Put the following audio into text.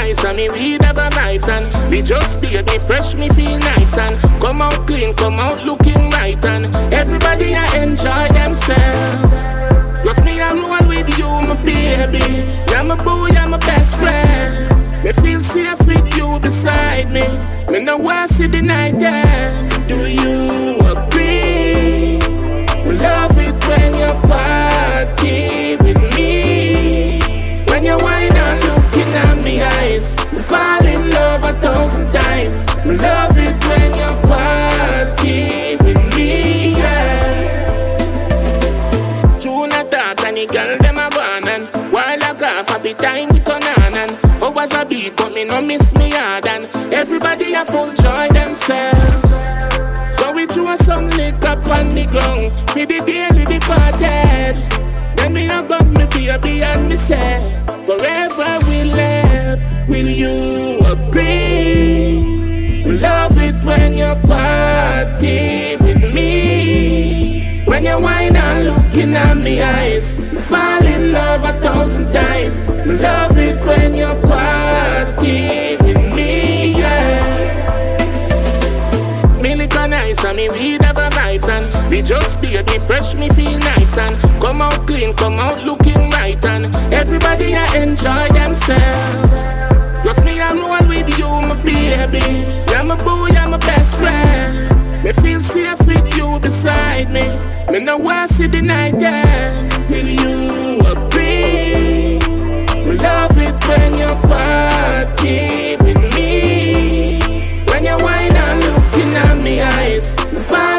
nice and me weed have a vibes and me just beat me fresh, me feel nice and come out clean, come out looking right and everybody I enjoy themselves. Just me, I'm one with you, my baby. You're my boy, you're my best friend. Me feel safe with you beside me. Me no want to see the night end. Do you agree? Love it when you party with me. When you whine and looking at me eyes, me fall in love 1,000 times. Me love it when you party with me, yeah. June attack and the girl them a gone and while I got happy time we turn on and was a beat but me no miss me hard and everybody a full joy themselves. So we threw some liquor on the ground for the daily departed. Then me a got me baby and me say forever we live. Will you agree? Love it when you party with me. When you whine and looking at me eyes, fall in love 1,000 times. Love it when you party with me, yeah. Me look nice and me weed have a vibes and me just beat me fresh, me feel nice and come out clean, come out looking right and everybody I enjoy themselves. Just me, I'm one with you, my baby. You're my boy, you're my best friend. Me feel safe with you beside me. Me no want to see the night end. Will you agree? Love it when you party with me. When you whine and looking at me eyes,